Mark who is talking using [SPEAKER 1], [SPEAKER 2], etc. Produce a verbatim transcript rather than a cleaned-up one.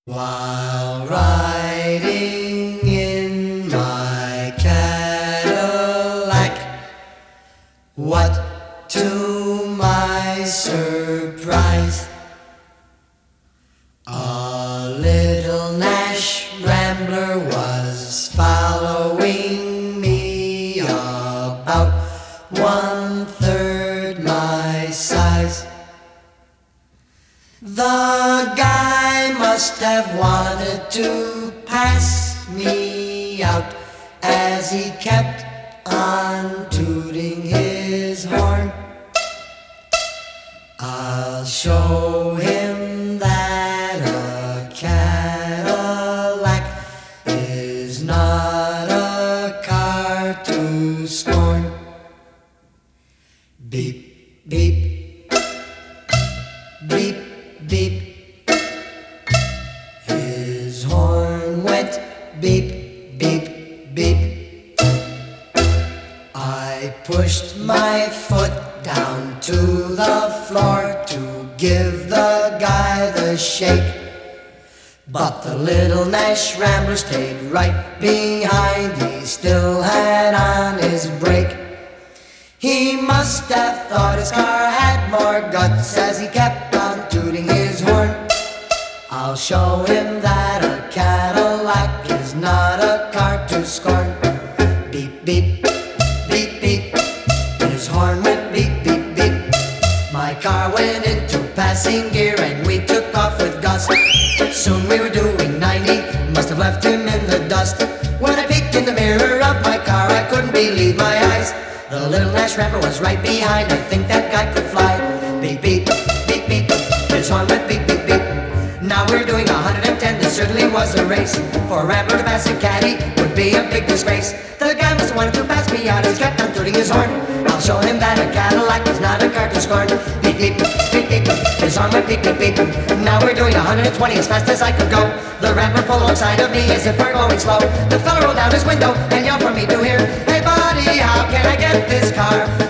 [SPEAKER 1] While riding in my Cadillac, what to my surprise, a little Nash Rambler was following me, about one third my size. The guy must have wanted to pass me out, as he kept on tooting his horn. I'll show him that a Cadillac is not a car to scorn. Beep, beep, beep, beep. His horn went beep, beep, beep. I pushed my foot down to the floor to give the guy the shake, but the little Nash Rambler stayed right behind. He still had on his brake. He must have thought his car had more guts, as he kept on tooting his horn. I'll show him that a Cadillac is not a car to scorn. Beep, beep, beep, beep. His horn went beep, beep, beep. My car went into passing gear and we took off with gust. Soon we were doing ninety, must have left him in the dust. When I peeked in the mirror of my car, I couldn't believe my eyes. The little Nash Rambler was right behind. I think that guy could fly. Beep, beep, beep, beep. His horn went beep, beep, beep. Now we're doing one hundred ten, this certainly was a race. For a Rambler to pass a caddy would be a big disgrace. The guy must have wanted to pass me out, he's kept on tooting his horn. I'll show him that a Cadillac is not a car to scorn. Beep, beep, beep, beep. His horn went beep, beep, beep. Now we're doing one hundred twenty as fast as I could go. The Rambler pulled alongside of me as if we're going slow. The fella rolled down his window and yelled for me to hear, "Hey buddy, how can I get this car?"